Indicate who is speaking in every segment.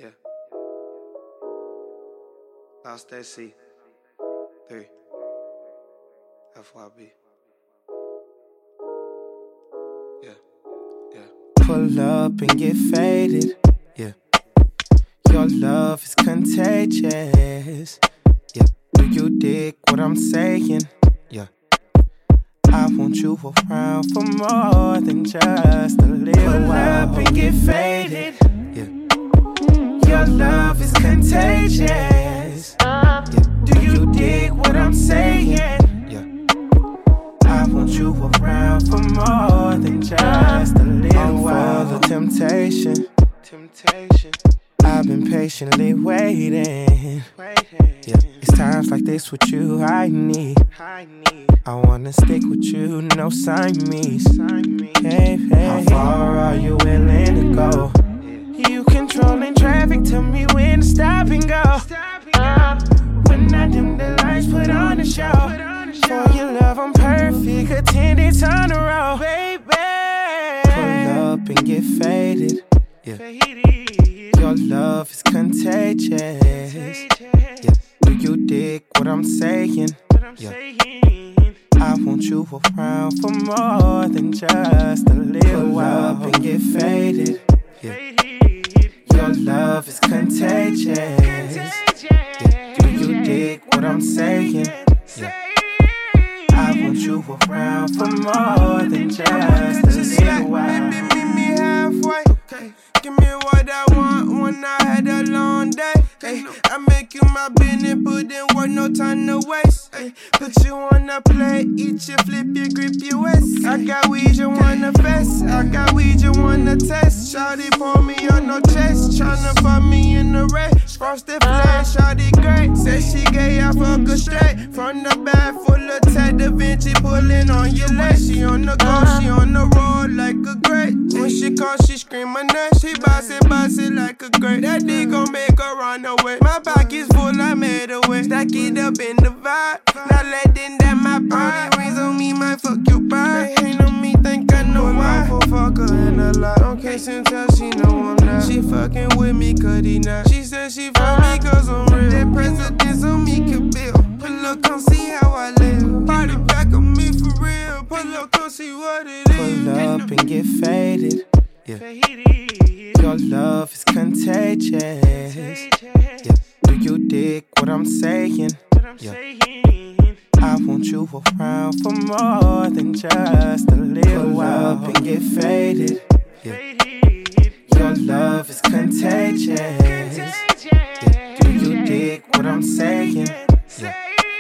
Speaker 1: Yeah. Lost that C. 3. FYB. Yeah. Yeah. Pull up and get faded. Yeah. Your love is contagious. Yeah. Do you dig what I'm saying? Yeah. I want you around for more than just a little while. Pull up and get faded. Yeah. Your love is contagious. Yeah. Do you dig what I'm saying? Yeah. I want you around for more than just a little while. For the temptation. I've been patiently waiting. Yeah. It's times like this with you I need. I wanna stick with you, no Siamese. Hey, hey. How far are you willing to go? You controlling traffic, tell me when to stop and go. When I dim the lights, put on the show. For your love, I'm perfect, attendance on the road, baby. Pull up and get faded. Yeah. Your love is contagious. Yeah. Do you dig what I'm saying? Yeah. I want you around for more than just a little while. Pull up and get faded. Yeah. Your love is contagious. Yeah. Do you dig what I'm saying? Yeah. I want you around for more than just a little while.
Speaker 2: Baby, meet me halfway. Okay. Give me what I want when I had a long day. Ay, I make you my business, put in work, no time to waste. Ay, put you on a plate, eat you, flip you, grip your waist. I got weed, you wanna fest. I got weed, you wanna test. Shawty pour me on no chest, tryna fuck me in the race. Frosted flash, shawty great. Said she gay, I fuck her straight. From the bag full of Ted Da Vinci, pulling on your leg. She on the go, she on the road like a great. When she call, she scream my name. She boss it like a great. That dick gon' make her run away. My pocket's full, I made a way. Stack it up in the vibe. Not letting that my party rings on me, might fuck your pride. Ain't on me, think I know why. Fuck her in a lot. On case until she know I'm not. She fucking with me, cause he not. She said she fuck me cause I'm real. That presidents on me can build. Pull up, come see how I live. Party back on me for real. Pull up, come see what it is.
Speaker 1: Pull up and get faded. Yeah. Your love is contagious. Yeah. Do you dig what I'm saying? Yeah. I want you around for more than just a little while. Pull up and get faded. Yeah. Your love is contagious. Yeah. Do you dig what I'm saying? Yeah.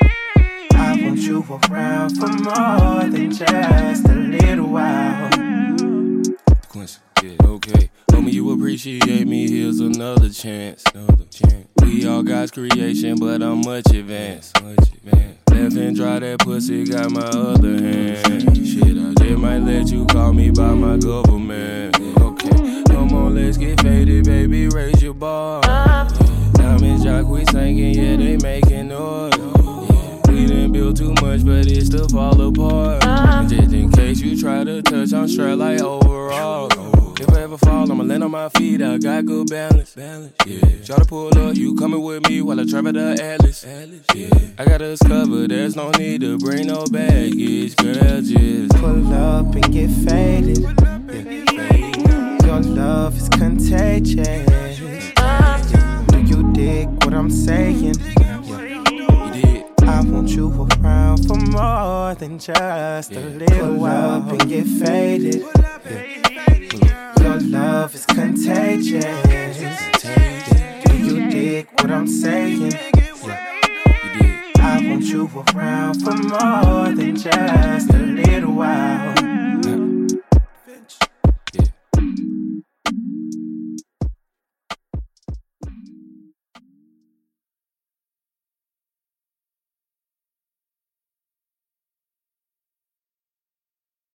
Speaker 1: I want you around for more than just a little while.
Speaker 3: Quincy, yeah, okay. Homie, you appreciate me, here's another chance. We all God's creation, but I'm much advanced. Left and dry that pussy, got my other hand. Shit, I just might let you call me by my government. Okay, come on, let's get faded, baby, raise your bar. Diamonds, Jock, we singing, yeah, they making noise. We didn't build too much, but it still fall apart. And just in case you try to touch, I'm strapped like overall. If I ever fall, I'ma land on my feet, I got good balance. Yeah, try to pull up, you coming with me while I travel the Atlas. Yeah, I got us covered, there's no need to bring no baggage, girl, just
Speaker 1: pull up and get faded. Yeah. Your love is contagious. Yeah. Do you dig what I'm saying? I want you around for more than just a little while. Pull up and get faded. Yeah. Your love is contagious. Yeah. Do you dig what I'm saying? Yeah. I want you around for more than just a little while.